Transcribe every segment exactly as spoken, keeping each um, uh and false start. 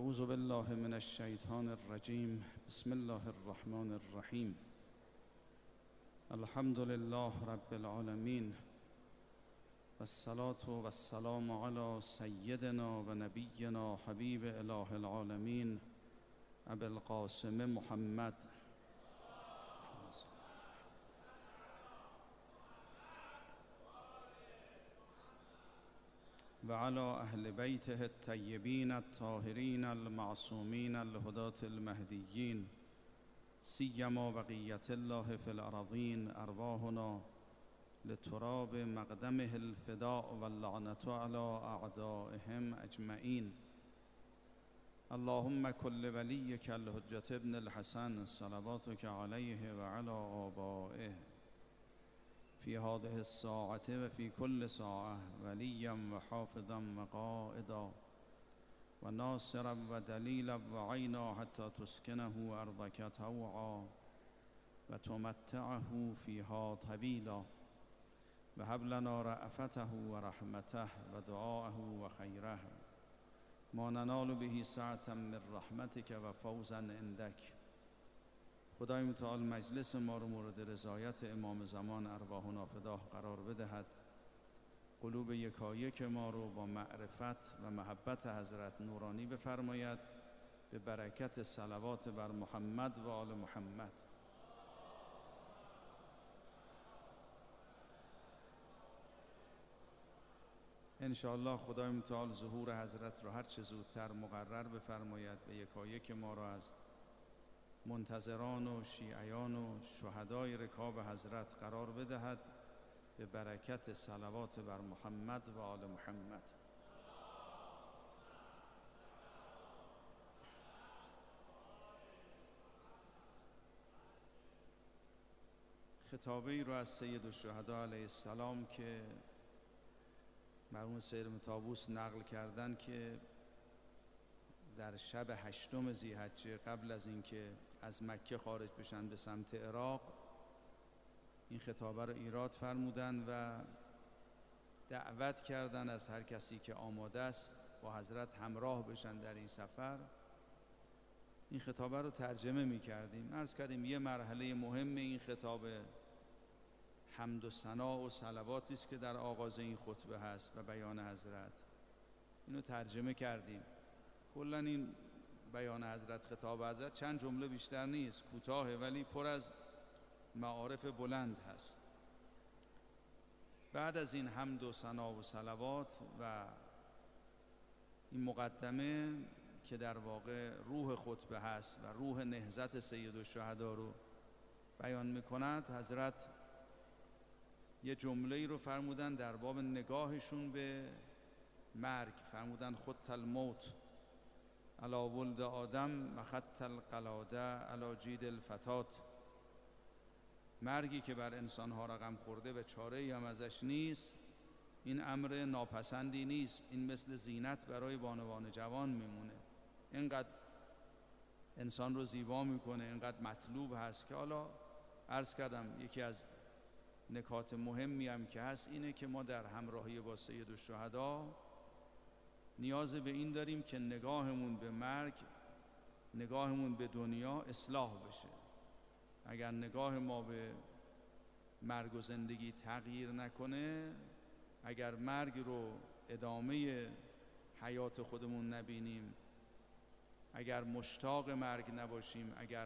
اعوذ بالله من الشیطان الرجیم. بسم الله الرحمن الرحیم. الحمد لله رب العالمین و الصلاة و السلام علی سیدنا و نبینا حبیب اله العالمین ابی القاسم محمد و علی اهل بیته الطیبین الطاهرین المعصومین الهداة المهدیین سیما بقیة الله فی الارضین ارواحنا لتراب مقدمه الفداء واللعنة علی اعدائهم اجمعین. اللهم کل ولیک الحجة ابن الحسن صلواتک علیه و علی آبائه فی هذه الساعة و فی کل ساعة ولیا و حافظا و قائدا و ناصرا و دلیلا و عینا حتی تسکنه ارضک طوعا و تمتعه فیها طویلا و هب لنا رأفته و رحمته و دعاءه و خیره ما ننال به سعة من رحمتک و فوزا عندک. خدای متعال مجلس ما رو مورد رضایت امام زمان ارواحنا فداه قرار بدهد. قلوب یکایک ما رو با معرفت و محبت حضرت نورانی بفرماید به برکت صلوات بر محمد و آل محمد. انشاءالله خدای متعال ظهور حضرت رو هر چه زودتر مقرر بفرماید، به یکایک ما رو از منتظران و شیعیان و شهدای رکاب حضرت قرار بدهد به برکت صلوات بر محمد و آل محمد. خطابه ای رو از سید الشهدا علیه السلام که مرحوم سید طاووس نقل کردن که در شب هشتم ذی‌حجه قبل از اینکه از مکه خارج بشن به سمت عراق این خطابه رو ایراد فرمودن و دعوت کردن از هر کسی که آماده است با حضرت همراه بشن در این سفر. این خطابه رو ترجمه می کردیم. عرض کردیم یه مرحله مهم این خطابه حمد و ثنا و صلواتی است که در آغاز این خطبه هست و بیان حضرت. اینو ترجمه کردیم. کلا این بیان حضرت، خطاب حضرت چند جمله بیشتر نیست، کوتاهه ولی پر از معارف بلند هست. بعد از این حمد و ثنا و صلوات و این مقدمه که در واقع روح خطبه هست و روح نهضت سید الشهدا رو بیان میکند، حضرت یه جمله ای رو فرمودن در باب نگاهشون به مرگ. فرمودن خط الموت علی ولد آدم و خط القلاده علی جید الفتات. مرگی که بر انسانها رقم خورده و چاره‌ای هم ازش نیست، این امر ناپسندی نیست. این مثل زینت برای بانوان جوان میمونه. اینقدر انسان رو زیبا میکنه، اینقدر مطلوب هست که حالا عرض کردم یکی از نکات مهمی هم که هست اینه که ما در همراهی با سید الشهدا نیاز به این داریم که نگاهمون به مرگ، نگاهمون به دنیا اصلاح بشه. اگر نگاه ما به مرگ و زندگی تغییر نکنه، اگر مرگ رو ادامه حیات خودمون نبینیم، اگر مشتاق مرگ نباشیم، اگر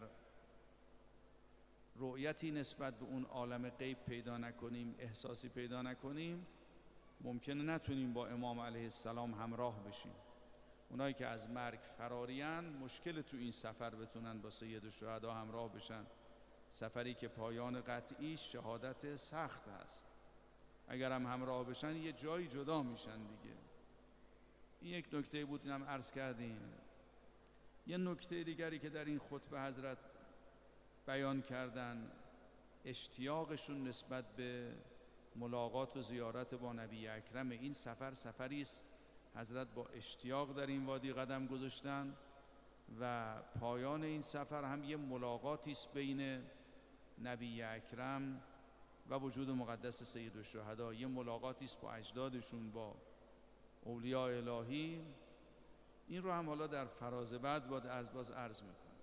رؤیتی نسبت به اون عالم غیب پیدا نکنیم، احساسی پیدا نکنیم، ممکنه نتونیم با امام علیه السلام همراه بشیم. اونایی که از مرگ فرارین مشکل تو این سفر بتونن با سید الشهدا همراه بشن. سفری که پایان قطعی شهادت سخت هست. اگر هم همراه بشن یه جایی جدا میشن دیگه. این یک نکته بود، اینم عرض کردیم. یه نکته دیگری که در این خطبه حضرت بیان کردن، اشتیاقشون نسبت به ملاقات و زیارت با نبی اکرم. این سفر سفری است حضرت با اشتیاق در این وادی قدم گذاشتن و پایان این سفر هم یه ملاقاتی است بین نبی اکرم و وجود مقدس سید الشهدا. یه ملاقاتی است با اجدادشون، با اولیاء الهی این رو هم حالا در فراز بعد باید از باز عرض میکنم.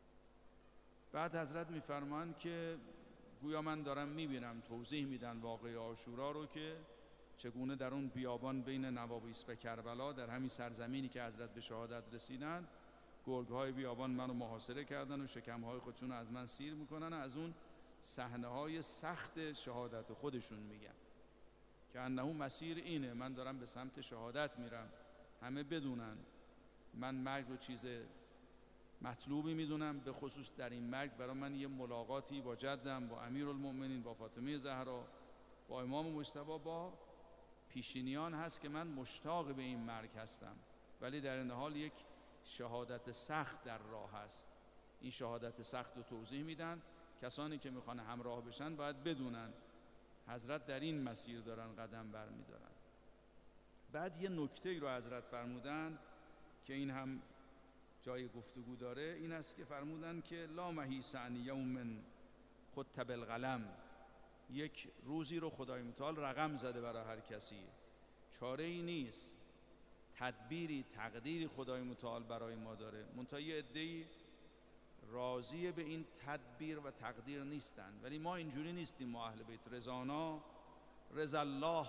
بعد حضرت میفرمایند که گویا من دارم میبینم، توضیح میدن واقعه عاشورا رو که چگونه در اون بیابان بین نوامیس و کربلا، در همین سرزمینی که حضرت به شهادت رسیدن، گرگ‌های بیابان منو محاصره کردن و شکم‌های خودشون از من سیر میکنن و از اون صحنه‌های سخت شهادت خودشون میگن که انه مسیر اینه، من دارم به سمت شهادت میرم، همه بدونن من مرگ رو چیز مطلوبی میدونم، به خصوص در این مرگ برای من یه ملاقاتی با جدم، با امیرالمؤمنین، با فاطمه زهرا، با امام مجتبی، با پیشینیان هست که من مشتاق به این مرگ هستم، ولی در این حال یک شهادت سخت در راه هست. این شهادت سخت رو توضیح میدن. کسانی که میخوان همراه بشن باید بدونن حضرت در این مسیر دارن قدم بر میدارن. بعد یه نکته رو حضرت فرمودن که این هم جای گفتگو داره، این است که فرمودن که لا محیص عن یوم خط بالقلم، یک روزی رو خدای متعال رقم زده برای هر کسی، چاره ای نیست، تدبیری تقدیری خدای متعال برای ما داره، منتها یه عده‌ای راضی به این تدبیر و تقدیر نیستن، ولی ما اینجوری نیستیم. ما اهل بیت رضانا رضا الله،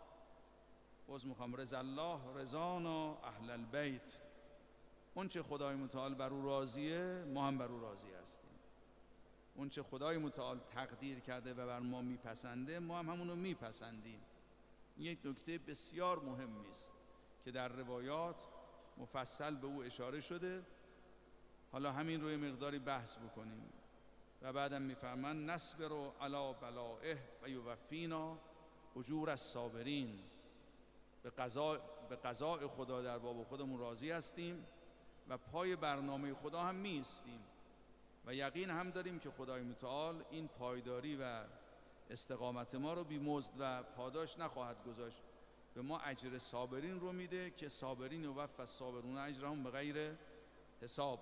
باز میخوام رضا الله رضانا اهل البیت، اون چه خدای متعال بر او راضیه ما هم بر او راضی هستیم، اون چه خدای متعال تقدیر کرده و بر ما میپسنده ما هم همونو میپسندیم. یک نکته بسیار مهمی است که در روایات مفصل به او اشاره شده. حالا همین روی مقداری بحث بکنیم و بعدم میفرمان نصبر علی بلائه و یوفینا اجور الصابرین، به قضا به قضاء خدا در باب خودمون راضی هستیم و پای برنامه خدا هم میستیم و یقین هم داریم که خدای متعال این پایداری و استقامت ما رو بی‌مزد و پاداش نخواهد گذاشت، به ما اجر صابرین رو میده که صابرین یوفی الصابرون اجرهم بغیر حساب.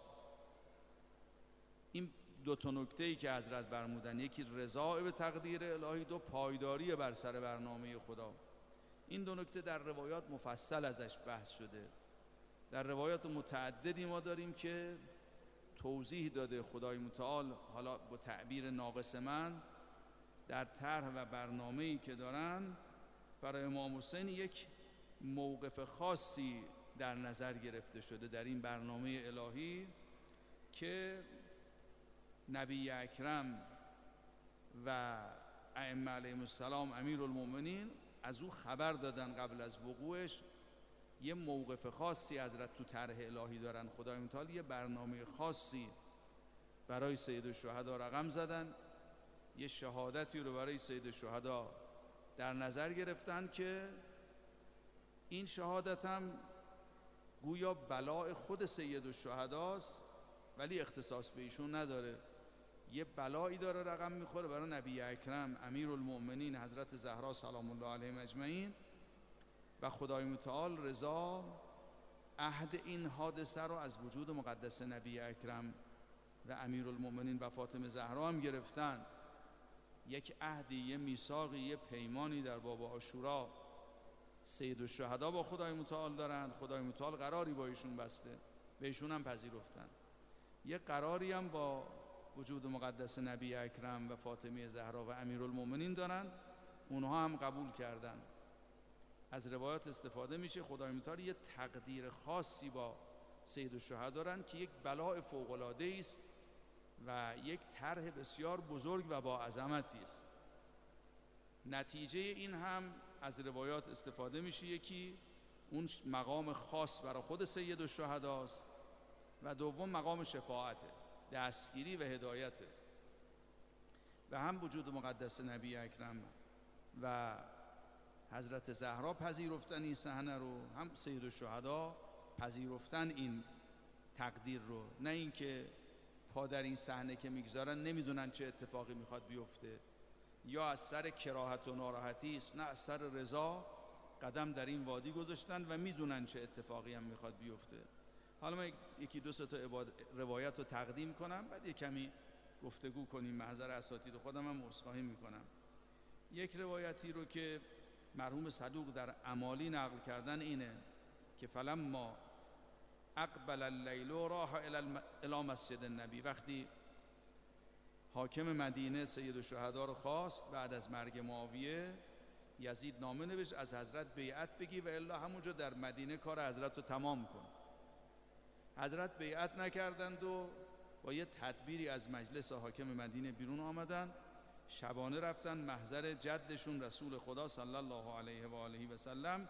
این دو تا نکته‌ای که حضرت فرمودن، یکی رضا به تقدیر الهی، دو پایداری بر سر برنامه خدا. این دو نکته در روایات مفصل ازش بحث شده. در روایات متعددی ما داریم که توضیح داده خدای متعال، حالا با تعبیر ناقص من، در طرح و برنامه‌ای که دارن برای امام حسین یک موقف خاصی در نظر گرفته شده در این برنامه الهی که نبی اکرم و ائمه علیهم السلام امیرالمؤمنین از او خبر دادن قبل از وقوعش. یه موقف خاصی حضرت تو طرح الهی دارن، خدای متعال یه برنامه خاصی برای سید الشهدا رقم زدن، یه شهادتی رو برای سید الشهدا در نظر گرفتن که این شهادت هم گویا بلاء خود سید الشهداست ولی اختصاص به ایشون نداره، یه بلایی داره رقم میخوره برای نبی اکرم امیرالمؤمنین حضرت زهرا سلام الله علیهم اجمعین و خدای متعال رضا عهد این حادثه رو از وجود مقدس نبی اکرم و امیرالمؤمنین و فاطمه زهرا هم گرفتن. یک عهدی، یه میثاقی، یه پیمانی در باب عاشورا سید الشهدا با خدای متعال دارن، خدای متعال قراری با ایشون بسته، به ایشون هم پذیرفتن. یه قراری هم با وجود مقدس نبی اکرم و فاطمه زهرا و امیرالمؤمنین دارن، اونها هم قبول کردن. از روایات استفاده میشه خدای متعال یه تقدیر خاصی با سید الشهدا دارن که یک بلاء فوق‌العاده است و یک طرح بسیار بزرگ و با عظمتی است. نتیجه این هم از روایات استفاده میشه، یکی اون مقام خاص برای خود سید الشهداست و دوم مقام شفاعته، دستگیری و هدایته. و هم وجود مقدس نبی اکرم و حضرت زهرا پذیرفتن این صحنه رو، هم سید الشهدا پذیرفتن این تقدیر رو، نه اینکه پا در این صحنه که میگذارن نمیدونن چه اتفاقی میخواد بیفته، یا از سر کراهت و ناراحتی است، نه از سر رضا قدم در این وادی گذاشتن و میدونن چه اتفاقی هم میخواد بیفته. حالا من یکی دو سه تا روایت رو تقدیم کنم، بعد یک کمی گفتگو کنیم. محضر اساتید خودم هم عذرخواهی میکنم. یک روایتی رو که مرحوم صدوق در امالی نقل کردن اینه که فلما اقبل اللیل و راح الی مسجد النبی. وقتی حاکم مدینه سید الشهدا رو خواست بعد از مرگ معاویه، یزید نامه نوشت از حضرت بیعت بگی و الا همونجا در مدینه کار حضرت رو تمام کن. حضرت بیعت نکردند و با یه تدبیری از مجلس حاکم مدینه بیرون آمدن، شبانه رفتن محضر جدشون رسول خدا صلی الله علیه و آله و سلم.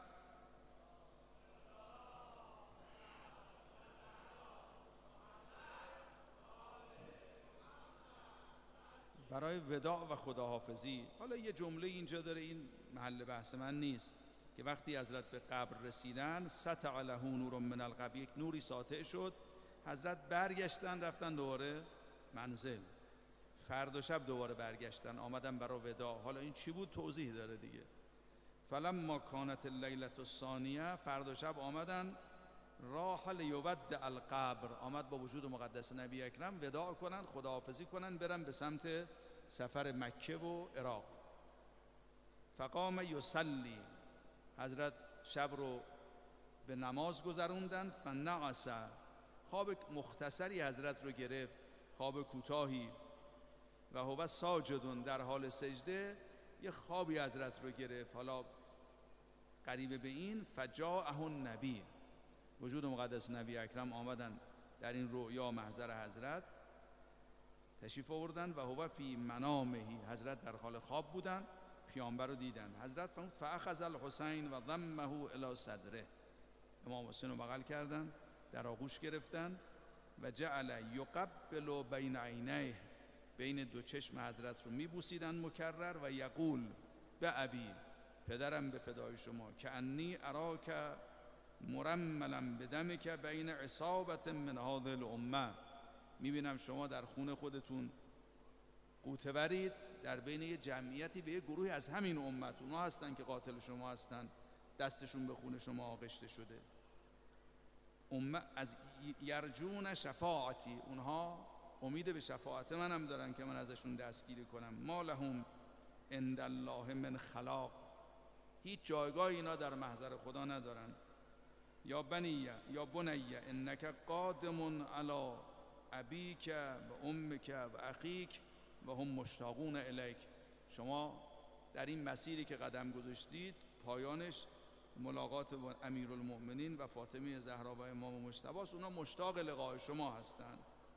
برای وداع و خداحافظی. حالا یه جمله اینجا داره، این محل بحث من نیست، که وقتی حضرت به قبر رسیدن سطع له نور من القبر، یک نوری ساطع شد، حضرت برگشتن رفتن دوباره منزل. فردا شب دوباره برگشتن آمدن برای وداع. حالا این چی بود توضیح داره دیگه. فلما کانت اللیلة الثانیه، فردا شب آمدن راح لیودع القبر، آمد با وجود مقدس نبی اکرم وداع کنن، خداحافظی کنن، برن به سمت سفر مکه و عراق. فقام یصلی، حضرت شب رو به نماز گذروندن. فنعس، خواب مختصری حضرت رو گرفت، خواب کوتاهی. و هو ساجدون، در حال سجده یه خوابی حضرت رو گرفت، حالا قریب به این. فجاءه النبی، وجود مقدس نبی اکرم آمدن در این رؤیا محضر حضرت تشریف آوردن. و هو فی منامه، حضرت در حال خواب بودن، پیامبر رو دیدن. حضرت فرمود فاخذ الحسین و ضمه الی صدره، امام حسین رو بغل کردن، در آغوش گرفتن. و جعل یقبل بین عینیه، بین دو چشم حضرت رو میبوسیدن مکرر. و یقول به ابی، پدرم به فدای شما، که انی اراک مرملا بدمک بین عصابت من هذه الامه، میبینم شما در خون خودتون غوطه ورید، در بین یه جمعیتی به یه گروهی از همین امت، اونا هستن که قاتل شما هستن، دستشون به خون شما آغشته شده. امه از یرجون شفاعتی، اونها امید به شفاعت منم دارن که من ازشون دستگیری کنم. ما لهم عند الله من خلاق، هیچ جایگاه اینا در محضر خدا ندارن. یا بنیه یا بنیه انک قادم علی ابیک و امک و اخیک و هم مشتاقون الیک، شما در این مسیری که قدم گذاشتید پایانش ملاقات با امیرالمؤمنین و فاطمه زهرا و امام مجتبی است، اونا مشتاق لقاء شما هستند.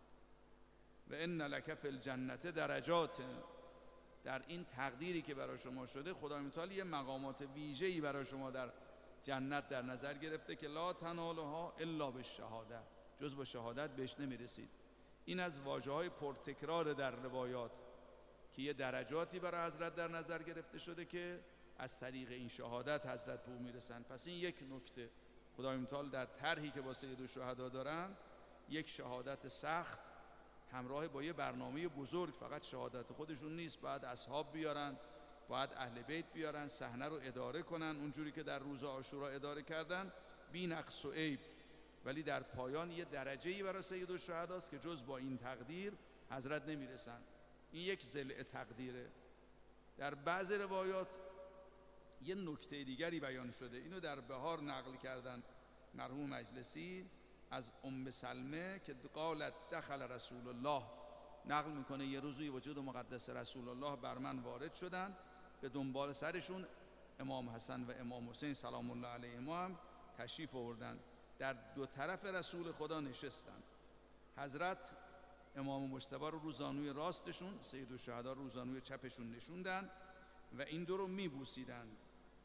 و ان لک فی الجنه درجات، در این تقدیری که برای شما شده خدای متعال یه مقامات ویژه‌ای برای شما در جنت در نظر گرفته که لا تنالها الا بالشهاده، جز با شهادت بهش نمیرسید. این از واژه‌های پرتکرار در روایات که یه درجاتی برای حضرت در نظر گرفته شده که از طریق این شهادت حضرت به او میرسن. پس این یک نکته خدای متعال در طرحی که با سید الشهدا دارن، یک شهادت سخت همراه با یه برنامه بزرگ، فقط شهادت خودشون نیست، باید اصحاب بیارن، باید اهل بیت بیارن، صحنه رو اداره کنن اونجوری که در روز عاشورا اداره کردن، بی نقص و عیب. ولی در پایان یه درجه‌ای برای سید الشهدا است که جز با این تقدیر حضرت نمیرسن. این یک ضلع تقدیره. در بعض روایات یه نکته دیگری بیان شده، اینو در بهار نقل کردن مرحوم مجلسی از ام سلمه که قالت دخل رسول الله، نقل میکنه یه روزی وجود مقدس رسول الله بر من وارد شدن، به دنبال سرشون امام حسن و امام حسین سلام الله علیهما هم تشریف آوردن، در دو طرف رسول خدا نشستن. حضرت امام مجتبی رو روزانوی راستشون، سید الشهدا رو روزانوی چپشون نشوندن و این دو رو میبوسیدند.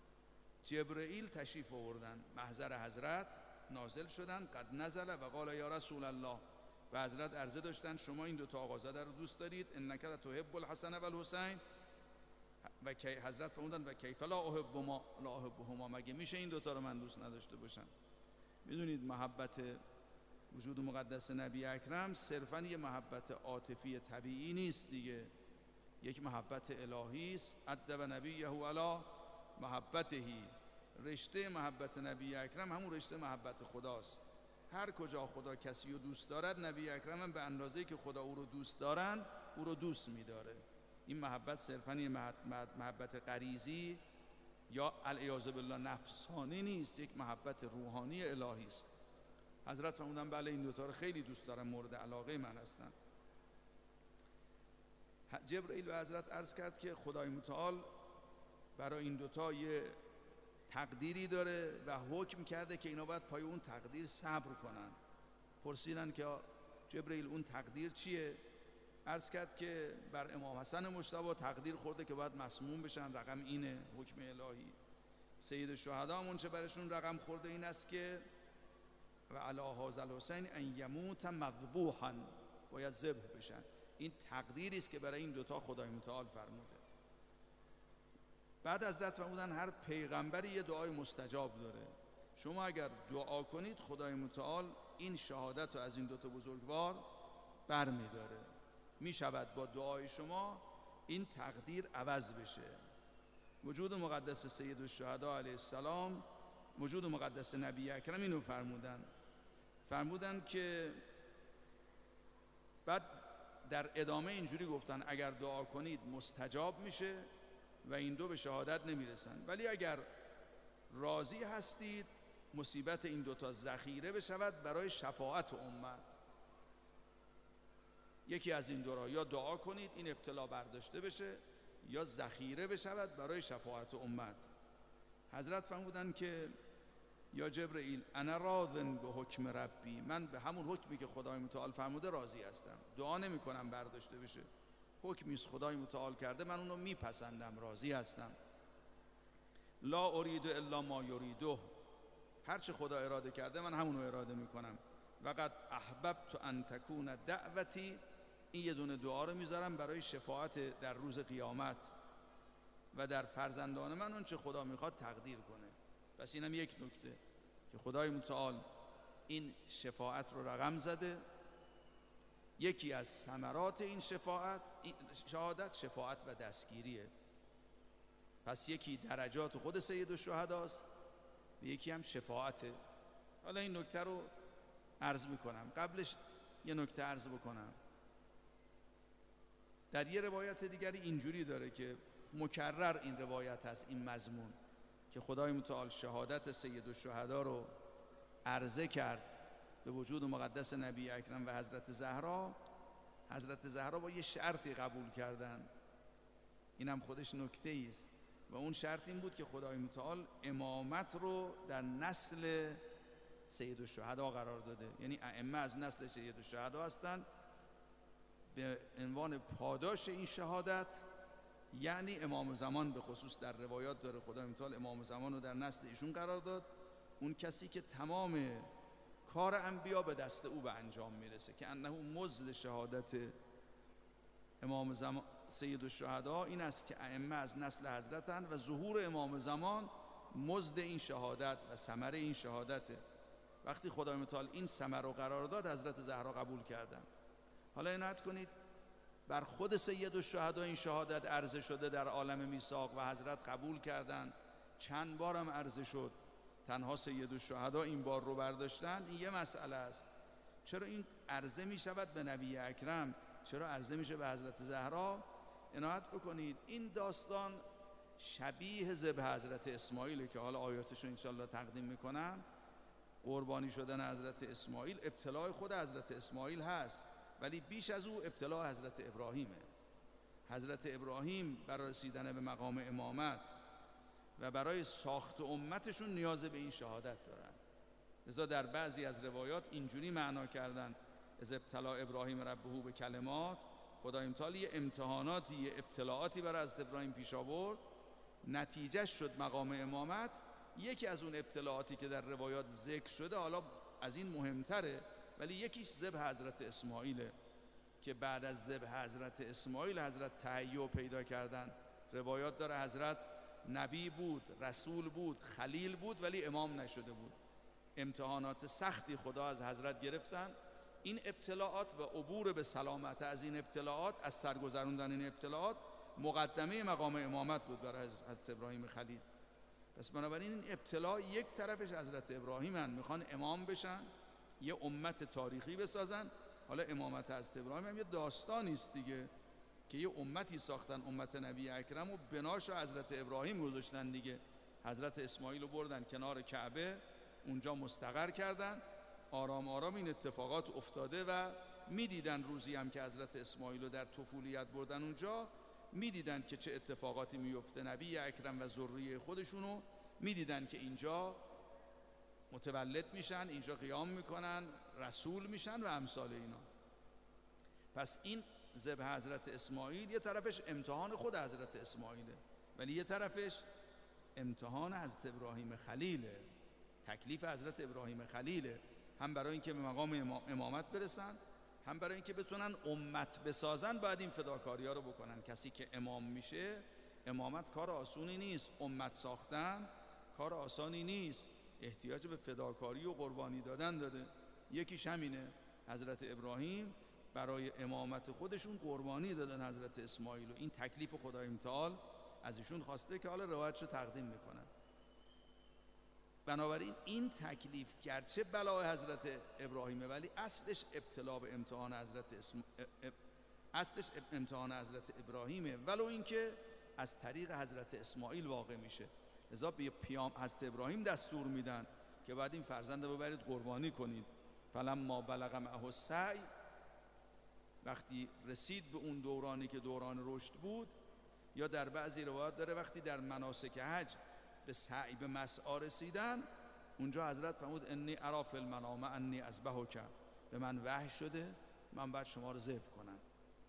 جبرئیل تشریف آوردن محضر حضرت، نازل شدن، قد نزل و قال یا رسول الله، و حضرت عرضه داشتن شما این دو تا آقازاده رو دوست دارید، انک لتحب الحسن و الحسین، و حضرت فرمودن و کیف لا احب ما لا احبهما، مگه میشه این دو تا رو من دوست نداشته باشم؟ میدونید محبت وجود مقدس نبی اکرم صرفاً یه محبت عاطفی طبیعی نیست دیگه، یک محبت الهی است. ادب نبیه علی محبتهی، رشته محبت نبی اکرم همون رشته محبت خداست. هر کجا خدا کسی رو دوست دارد، نبی اکرم هم به اندازه‌ای که خدا او رو دوست دارن او رو دوست می‌داره. این محبت صرفاً یه محبت غریزی یا العیاذ بالله نفسانی نیست، یک محبت روحانی الهی است. حضرت فرمودن بله این دوتا رو خیلی دوست دارم، مورد علاقه من هستن. جبرئیل به حضرت عرض کرد که خدای متعال برای این دوتا یه تقدیری داره و حکم کرده که اینا باید پای اون تقدیر صبر کنن. پرسیدن که جبرئیل اون تقدیر چیه؟ عرض کرد که بر امام حسن مجتبی تقدیر خورده که باید مسموم بشن، رقم اینه، حکم الهی. سید الشهدا همون چه برشون رقم خورده این است که و علی هذا الحسین ان یموت مذبوحا، باید ذبح بشن. این تقدیری است که برای این دوتا خدای متعال فرموده. بعد حضرت فرمودن هر پیغمبری یه دعای مستجاب داره، شما اگر دعا کنید خدای متعال این شهادت رو از این دوتا بزرگوار برمی‌داره، می شود با دعای شما این تقدیر عوض بشه. وجود مقدس سید الشهدا علیه السلام، وجود مقدس نبی اکرم اینو فرمودن فرمودن که بعد در ادامه اینجوری گفتن اگر دعا کنید مستجاب میشه و این دو به شهادت نمیرسن، ولی اگر راضی هستید مصیبت این دوتا ذخیره بشود برای شفاعت امت. یکی از این دو را یا دعا کنید این ابتلا برداشته بشه یا ذخیره بشود برای شفاعت امت. حضرت فرمودن که یا جبرئیل انا راضن به حکم ربی، من به همون حکمی که خدای متعال فرموده راضی هستم، دعا نمی کنم برداشته بشه، حکمی است خدای متعال کرده من اونو میپسندم، راضی هستم. لا ارید الا ما یریده، هر چه خدا اراده کرده من همونو اراده میکنم. وقد احببت ان تکون دعوتی، این یه دونه دعا رو میذارم برای شفاعت در روز قیامت و در فرزندان من اون چه خدا میخواد تقدیر کنه. پس اینم یک نکته که خدای متعال این شفاعت رو رقم زده. یکی از ثمرات این شفاعت، این شهادت، شفاعت و دستگیریه. پس یکی درجات خود سید الشهداست و یکی هم شفاعته. حالا این نکته رو عرض میکنم. قبلش یه نکته عرض بکنم. در یه روایت دیگری اینجوری داره که مکرر این روایت هست، این مضمون که خدای متعال شهادت سید الشهدا رو عرضه کرد به وجود مقدس نبی اکرم و حضرت زهرا. حضرت زهرا با یه شرطی قبول کردن، اینم خودش نکته است و اون شرط این بود که خدای متعال امامت رو در نسل سید الشهدا قرار داده، یعنی ائمه از نسل سید الشهدا هستند. به عنوان پاداش این شهادت یعنی امام زمان به خصوص در روایات داره خدای متعال امام زمان رو در نسل ایشون قرار داد، اون کسی که تمام کار انبیا به دست او به انجام میرسه، که انه مزد شهادت امام زمان سید الشهدا این است که ائمه از نسل حضرتن و ظهور امام زمان مزد این شهادت و ثمره این شهادته. وقتی خدای متعال این ثمره رو قرار داد حضرت زهرا قبول کردن. حالا عنایت کنید بر خود سید الشهدا این شهادت عرضه شده در عالم میثاق و حضرت قبول کردن، چند بارم عرضه شد، تنها سید الشهدا این بار رو برداشتن. این یه مسئله است. چرا این عرضه می شود به نبی اکرم، چرا عرضه میشه به حضرت زهرا؟ عنایت بکنید این داستان شبیه ذبح حضرت اسماعیل که حالا آیاتش رو انشالله تقدیم میکنم. قربانی شدن حضرت اسماعیل ابتلاع خود حضرت اسماعیل هست، ولی بیش از او ابتلاع حضرت ابراهیمه. حضرت ابراهیم برای رسیدن به مقام امامت و برای ساخت امتشون نیاز به این شهادت دارن. لذا در بعضی از روایات اینجوری معنا کردن از ابتلا ابراهیم ربه به کلمات، خدای متعال یه امتحاناتی، یه ابتلاعاتی برای حضرت ابراهیم پیش آورد، نتیجه شد مقام امامت. یکی از اون ابتلاعاتی که در روایات ذکر شده حالا از این مهمتره، ولی یکیش ذبح حضرت اسماعیله که بعد از ذبح حضرت اسماعیل حضرت تهیع پیدا کردن. روایات داره حضرت نبی بود، رسول بود، خلیل بود، ولی امام نشده بود. امتحانات سختی خدا از حضرت گرفتن. این ابتلاعات و عبور به سلامت از این ابتلاعات، از سرگذروندن این ابتلاعات، مقدمه مقام امامت بود برای حضرت ابراهیم خلیل. پس بنابراین این ابتلاع یک طرفش حضرت ابراهیم هن، میخوان امام بشن، یه امت تاریخی بسازن. حالا امامت حضرت ابراهیم هم یه داستانی است دیگه که یه امتی ساختن، امت نبی اکرم، و بناشو حضرت ابراهیم گذاشتن دیگه. حضرت اسماعیل رو بردن کنار کعبه، اونجا مستقر کردن. آرام آرام این اتفاقات افتاده و میدیدن روزی هم که حضرت اسماعیل رو در طفولیت بردن اونجا، میدیدن که چه اتفاقاتی میفته. نبی اکرم و ذریه خودشونو میدیدن که اینجا متولد میشن، اینجا قیام میکنن، رسول میشن و امثال اینا. پس این ذبح حضرت اسماعیل یه طرفش امتحان خود حضرت اسماعیله، ولی یه طرفش امتحان حضرت ابراهیم خلیله، تکلیف حضرت ابراهیم خلیله، هم برای اینکه به مقام امامت برسن، هم برای اینکه بتونن امت بسازن. باید این فداکاری ها رو بکنن. کسی که امام میشه، امامت کار آسونی نیست، امت ساختن کار آسانی نیست، احتیاج به فداکاری و قربانی دادن داره. یکیش همینه، حضرت ابراهیم برای امامت خودشون قربانی دادن حضرت اسماعیل و این تکلیف خدای متعال از ایشون خواسته که حالا روایتشو تقدیم میکنن. بنابراین این تکلیف گرچه بلای حضرت ابراهیمه، ولی اصلش ابتلا به امتحان حضرت اسم... اصلش امتحان حضرت ابراهیمه، ولو اینکه از طریق حضرت اسماعیل واقع میشه. لذا به پیام حضرت ابراهیم دستور میدن که بعد این فرزند رو ببرید قربانی کنید. فلما بلغ معه السعی، وقتی رسید به اون دورانی که دوران رشد بود، یا در بعضی روایات داره وقتی در مناسک حج به سعی به مسعی رسیدن، اونجا حضرت فرمود انی اری فی المنام انی اذبحک، به من وحی شده من بعد شما رو ذبح کنم.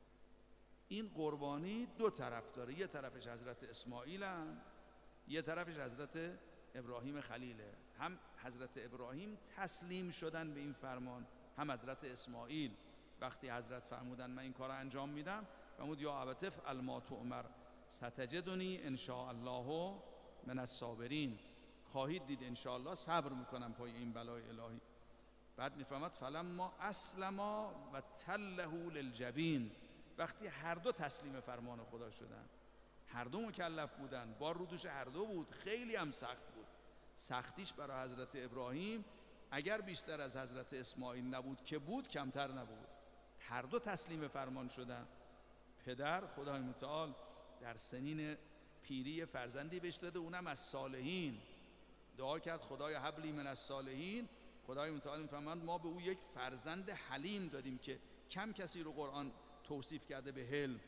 این قربانی دو طرف داره، یه طرفش حضرت اسماعیل هم، یه طرفش حضرت ابراهیم خلیله. هم حضرت ابراهیم تسلیم شدن به این فرمان، هم حضرت اسماعیل. وقتی حضرت فرمودن من این کار رو انجام میدم، فرمود یا ابت افعل ما تؤمر ستجدنی ان شاء الله من الصابرین، خواهید دید ان شاء الله صبر میکنم پای این بلای الهی. بعد میفرماد فلما اسلما و تله للجبین، وقتی هر دو تسلیم فرمان خدا شدن، هر دو مکلف بودن، بار رو دوش هر دو بود، خیلی هم سخت بود. سختیش برای حضرت ابراهیم اگر بیشتر از حضرت اسماعیل نبود که بود، کمتر نبود. هر دو تسلیم فرمان شدن. پدر خدای متعال در سنین پیری فرزندی بهش داده، اونم از صالحین. دعا کرد خدای حبلی من از صالحین. خدای متعال میفرماند ما به او یک فرزند حلیم دادیم که کم کسی رو قرآن توصیف کرده به حلم.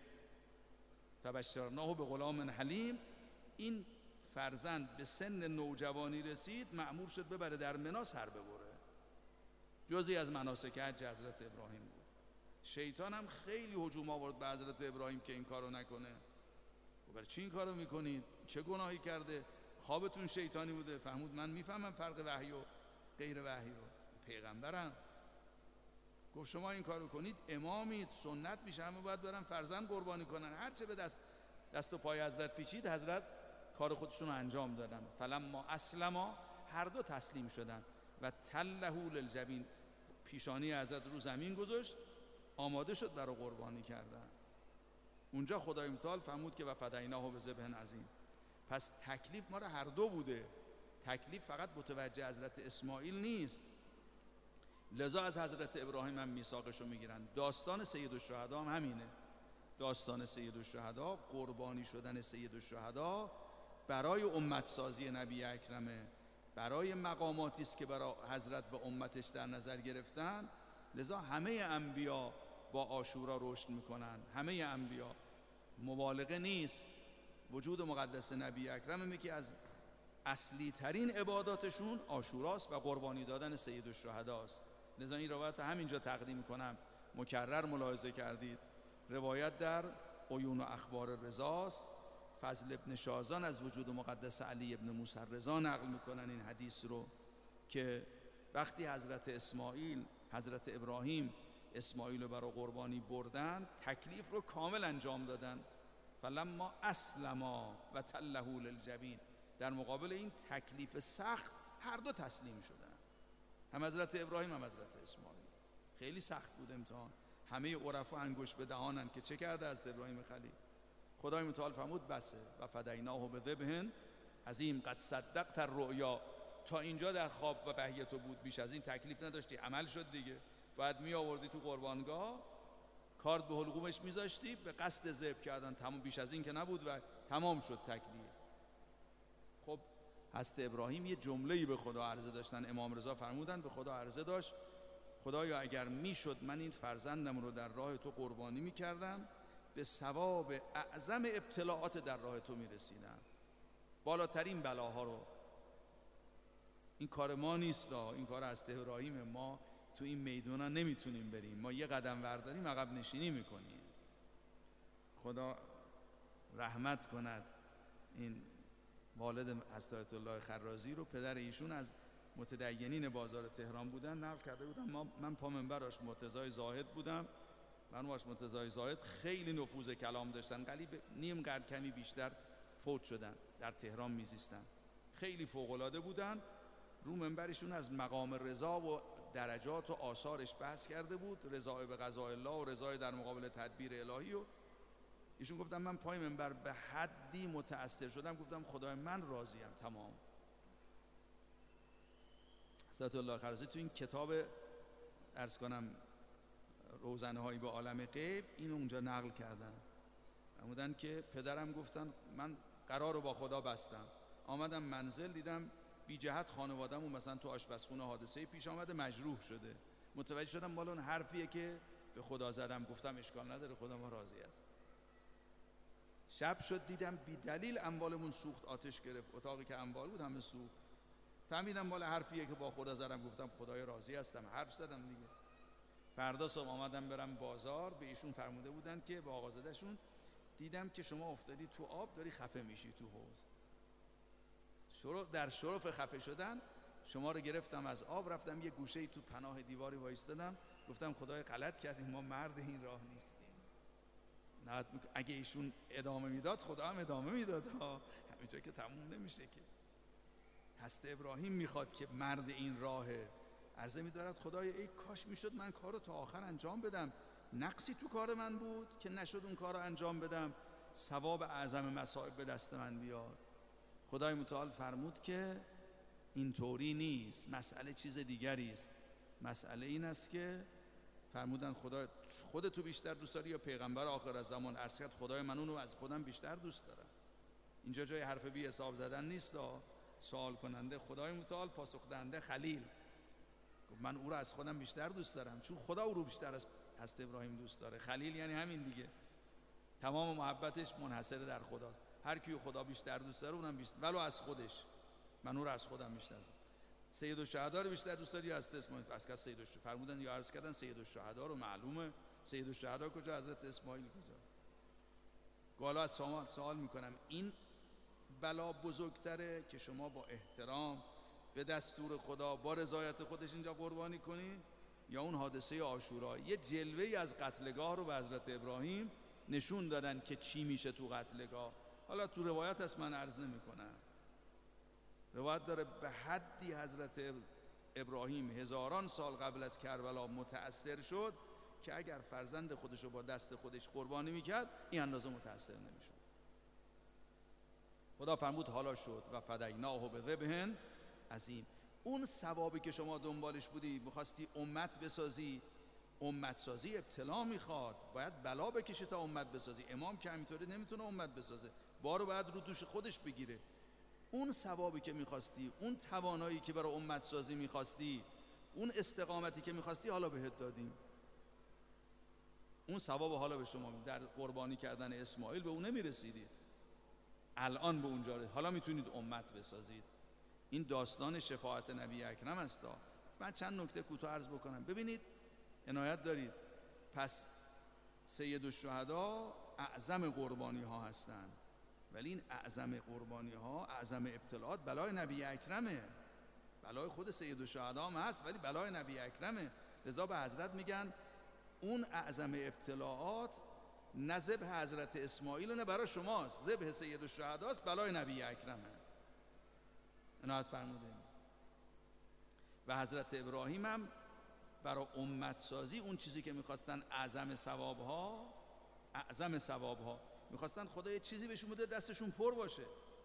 فبشرناه به غلام حلیم. این فرزند به سن نوجوانی رسید، مأمور شد ببره در منی سر ببره، جزئی از مناسک حج حضرت ابراهیم بود. شیطان هم خیلی هجوم آورد به حضرت ابراهیم که این کارو نکنه. برای چی این کارو میکنید؟ چه گناهی کرده؟ خوابتون شیطانی بوده؟ فهمود من میفهمم فرق وحی و غیر وحی رو، پیغمبرم. گفت شما این کارو کنید امامید، سنت میشه، همه باید برن فرزند قربانی کنن. هرچه به دست دست و پای حضرت پیچید، حضرت کار خودشون رو انجام دادن. فلما اسلما، هر دو تسلیم شدن. و تله للجبین، پیشانی حضرت رو زمین گذاشت، آماده شد برای قربانی کردن. اونجا خدای متعال فرمود که و فدیناه بذبح عظیم. پس تکلیف ما را هر دو بوده. تکلیف فقط متوجه حضرت اسماعیل نیست، لذا از حضرت ابراهیم هم میثاقش رو میگیرن. داستان سید الشهدا هم همینه. داستان سید الشهدا، قربانی شدن سید الشهدا برای امت سازی نبی اکرمه، برای مقاماتی است که برای حضرت به امتش در نظر گرفتن. لذا همه انبیا با عاشورا رشد میکنن، همه انبیا، مبالغه نیست. وجود مقدس نبی اکرم که از اصلی ترین عباداتشون عاشوراست و قربانی دادن سید الشهداست. لذا این روایت همینجا تقدیم کنم، مکرر ملاحظه کردید. روایت در عیون و اخبار رضاست. فضل ابن شازان از وجود مقدس علی ابن موسی رضا نقل میکنن این حدیث رو که وقتی حضرت اسماعیل حضرت ابراهیم اسماعیل رو برای قربانی بردن، تکلیف رو کامل انجام دادن. فلما اسلما و تله للجبین، در مقابل این تکلیف سخت هر دو تسلیم شدن، هم حضرت ابراهیم هم حضرت اسماعیل. خیلی سخت بود امتحان. همه عرفا انگشت به دهانن که چه کرده از ابراهیم خلیل. خدای متعال فرمود بسه و فدیناه بذبح عظیم قد صدقت الرؤیا. تا اینجا در خواب و بهیه تو بود، بیش از این تکلیف نداشتی، عمل شد دیگه. باید می آوردی تو قربانگاه، کارد به حلقومش میذاشتی، به قصد ذبح کردن، تمام، بیش از این که نبود و تمام شد تکلیف. خب حضرت ابراهیم یه جمله‌ای به خدا عرضه داشتن. امام رضا فرمودن به خدا عرضه داشت خدایا اگر میشد من این فرزندم رو در راه تو قربانی میکردم، به ثواب اعظم ابتلاعات در راه تو میرسیدم، بالاترین بلاها رو. این کار ما نیست، این کار حضرت ابراهیم. ما تو این میدونا نمیتونیم بریم، ما یه قدم ورداریم عقب نشینی میکنیم. خدا رحمت کند این والد حضرت آیت الله خرازی رو، پدر ایشون از متدینین بازار تهران بودن، نقل کرده بودن. ما من پا منبراش مرتضی زاهد بودم، من واش مرتضی زاهد خیلی نفوذ کلام داشتن، قلیب نیم قرن کمی بیشتر فوت شدن، در تهران میزیستن، خیلی فوق العاده بودن. رو منبرشون از مقام رضا و درجات و آثارش بحث کرده بود، رضای به قضای الله و رضای در مقابل تدبیر الهی. و ایشون گفتم من پای منبر به حدی متأثر شدم، گفتم خدای من راضیم تمام. حضرت الله خرازی تو این کتاب عرض کنم روزنه هایی به عالم غیب این اونجا نقل کردن، فرمودن که پدرم گفتن من قرار رو با خدا بستم، آمدم منزل دیدم بی جهت خانواده‌مو مثلا تو آشپزخونه حادثه پیش آمده مجروح شده، متوجه شدم مال اون حرفیه که به خدا زدم، گفتم اشکال نداره خدا ما راضی است. شب شد دیدم بی دلیل اموالمون سوخت، آتش گرفت، اتاقی که اموال بود همه سوخت. فهمیدم مال حرفیه که با خدا زدم، گفتم خدای راضی هستم، حرف زدم دیگه. فردا صبح آمدم برم بازار، به ایشون فرموده بودن که با آقازاده‌شون دیدم که شما افتادی تو آب داری خفه میشی تو حوض. شروع در شرف خفه شدن شما رو گرفتم از آب، رفتم یه گوشه‌ای تو پناه دیواری وایستادم، گفتم خدای غلط کردیم، ما مرد این راه نیستیم. نه اگه ایشون ادامه میداد خدا هم ادامه میداد، همینجا که تموم نمیشه که. حضرت ابراهیم میخواد که مرد این راهه، عرضه می‌دارد خدای ای کاش میشد من کارو تا آخر انجام بدم، نقصی تو کار من بود که نشد اون کارو انجام بدم، ثواب اعظم مصائب به دست من بیاد. خدای متعال فرمود که اینطوری نیست، مسئله چیز دیگری است. مسئله این است که فرمودن خدا خودتو بیشتر دوست داری یا پیغمبر آخر از زمان؟ عرض کرد خدای من اونو از خودم بیشتر دوست دارم. اینجا جای حرف بی حساب زدن نیست. سوال کننده خدای متعال، پاسخ دهنده خلیل. من او رو از خودم بیشتر دوست دارم، چون خدا او رو بیشتر از حضرت ابراهیم دوست داره. خلیل یعنی همین دیگه، تمام محبتش منحصر در خداست. هر کیو خدا بیشتر دوست داره اونم بیشتر، ولو از خودش. من او رو از خودم بیشتر دوست دارم. سید الشهدا رو بیشتر دوست داری یا حضرت اسماعیل؟ از کس سید الشهدا فرمودن یا عرض کردن سید الشهدا رو معلومه. سید الشهدا کجا؟ حضرت اسماعیل کجا؟ حالا از شما سوال میکنم این بلا بزرگتره که شما با احترام به دستور خدا با رضایت خودش اینجا قربانی کنی، یا اون حادثه عاشورا؟ یه جلوه‌ای از قتلگاه رو به حضرت ابراهیم نشون دادن که چی میشه تو قتلگاه. حالا تو روایت هست، من عرض نمی‌کنم. روایت داره به حدی حضرت ابراهیم هزاران سال قبل از کربلا متأثر شد که اگر فرزند خودش رو با دست خودش قربانی میکرد این اندازه متأثر نمیشد. خدا فرمود حالا شد و فدیناه بذبح عظیم. اون ثوابی که شما دنبالش بودی، میخواستی امت بسازی، امت سازی ابتلا میخواد، باید بلا بکشی تا امت بسازی. امام که همینطوری نمیتونه امت بسازه، بارو باید رو دوش خودش بگیره. اون ثوابی که میخواستی، اون توانایی که برای امت سازی میخواستی، اون استقامتی که میخواستی، حالا بهت دادیم. اون ثواب حالا به شما در قربانی کردن اسماعیل به اون نمیرسیدید، الان به اونجا رسید. حالا میتونید امت بسازید. این داستان شفاعت نبی اکرم است. من چند نکته کوتاه عرض بکنم. ببینید عنایت دارید، پس سید الشهدا اعظم قربانی ها هستند، ولی این اعظم قربانی ها، اعظم ابتلاعات بلای نبی اکرمه. بلای خود سید الشهدا هم هست، ولی بلای نبی اکرمه. لذا به حضرت میگن اون اعظم ابتلاعات نه ذبح حضرت اسماعیل نه برای شماست، ذبح سید الشهداست، بلای نبی اکرمه. عنایت فرمودیم. و حضرت ابراهیم هم برای امت سازی اون چیزی که میخواستن، اعظم ثوابها، اعظم ثوابها میخواستن خدا یه چیزی بهشون بده دستشون پر باشه.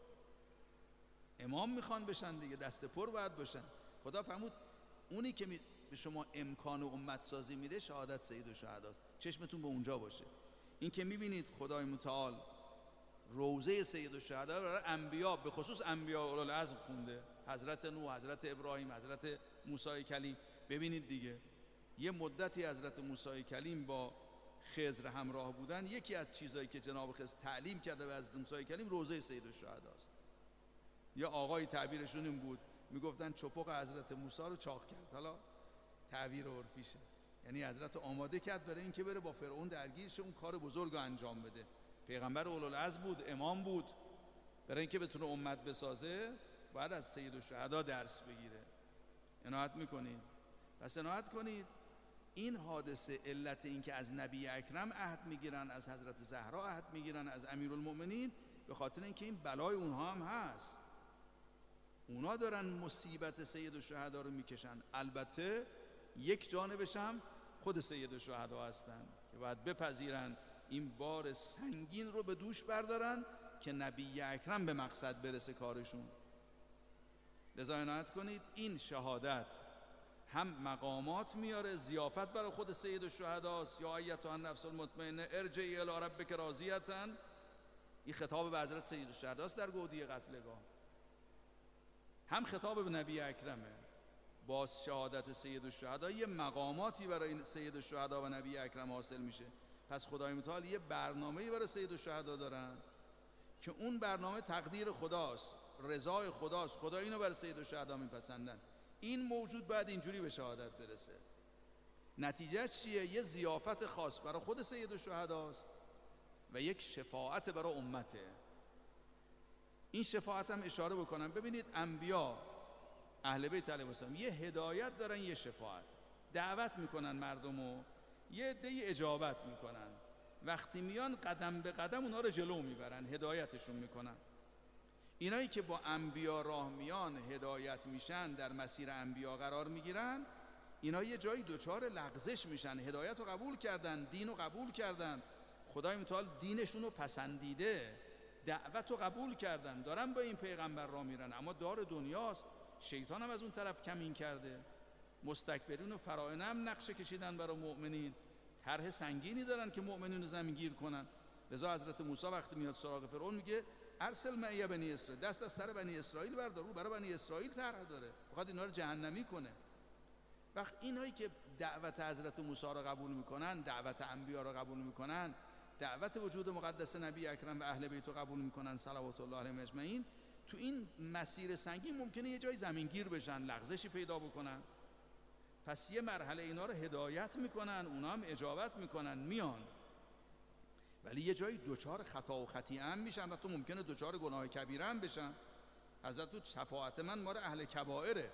امام میخوان بشن دیگه، دست پر باید باشن. خدا فرمود اونی که به شما امکان امت سازی میده شهادت سید الشهداست، چشمتون به اونجا باشه. این که میبینید خدای متعال روضه سید الشهدا رو انبیا، به خصوص انبیا اولوالعزم خونده، حضرت نوح، حضرت ابراهیم، حضرت موسی کلیم. ببینید دیگه یه مدتی حضرت موسی کلیم با خضر همراه بودن، یکی از چیزایی که جناب خضر تعلیم کرده به حضرت موسی کلیم روضه سید الشهدا است. یا آقای تعبیرشون این بود، میگفتن چپق حضرت موسی رو چاق کرد، حالا تعبیر عرفیشه، یعنی حضرت آماده کرد برای اینکه بره با فرعون درگیر شه، اون کار بزرگ رو انجام بده. پیغمبر اولوالعزم بود، امام بود، برای اینکه بتونه امت بسازه باید از سید الشهدا درس بگیره. عنایت میکنید؟ پس عنایت کنید این حادثه علت این که از نبی اکرم عهد میگیرن، از حضرت زهرا عهد میگیرن، از امیرالمؤمنین، به خاطر اینکه این بلای اونها هم هست، اونا دارن مصیبت سید الشهدا رو میکشن. البته یک جانبش هم خود سید الشهدا هستن که باید بپذیرن این بار سنگین رو به دوش بردارن که نبی اکرم به مقصد برسه کارشون. لذا عنایت کنید این شهادت هم مقامات میاره، ضیافت برای خود سید الشهداست، یا ایتها النفس المطمئنه ارجعی الی ربک راضیة، این خطاب به حضرت سید الشهداست در گودی قتلگاه، هم خطاب به نبی اکرمه. با شهادت سید الشهدا یه مقاماتی برای سید الشهدا و نبی اکرم حاصل میشه. پس خدای متعال یه برنامه‌ای برای سید الشهدا دارن که اون برنامه تقدیر خداست، رضای خداست، خدا اینو برای سید الشهدا میپسندن. این موجود باید اینجوری به شهادت برسه. نتیجه چیه؟ یه ضیافت خاص برای خود سید الشهداست و یک شفاعت برای امته. این شفاعت هم اشاره بکنم، ببینید انبیا اهل بیت علیهم السلام یه هدایت دارن، یه شفاعت. دعوت میکنن مردمو، یه عده‌ای اجابت میکنن، وقتی میان قدم به قدم اونا رو جلو میبرن، هدایتشون میکنن. اینایی که با انبیا راه میان، هدایت میشن، در مسیر انبیا قرار میگیرن، اینا یه جایی دوچار لغزش میشن. هدایت رو قبول کردن، دین رو قبول کردن، خدای متعال دینشون رو پسندیده، دعوت رو قبول کردن، دارن با این پیغمبر راه میرن، اما دار دنیاست، شیطان هم از اون طرف کمین کرده، مستکبرین و فرائنه هم نقشه کشیدن برای مؤمنین، طرح سنگینی دارن که مؤمنین رو زمینگیر کنن. لذا حضرت موسی وقتی میاد سراغ فرعون میگه ارسل معی بنی اسرائیل، دست از سر بنی اسرائیل بردار، رو برای بنی اسرائیل طرح داره، میخواد اینا رو جهنمی کنه. وقت اینایی که دعوت حضرت موسی رو قبول میکنن، دعوت انبیا رو قبول میکنن، دعوت وجود مقدس نبی اکرم و اهل بیت رو قبول میکنن صلوات الله علیهم اجمعین، تو این مسیر سنگین ممکنه یه جای زمینگیر بشن، لغزشی پیدا بکنن. پس یه مرحله اینا رو هدایت میکنن، اونا هم اجابت میکنن، میان، ولی یه جایی دوچار خطا و خطیئه هم میشن و تو ممکنه دوچار گناه کبیره هم بشن. حضرت تو شفاعت من مار اهل کبائره.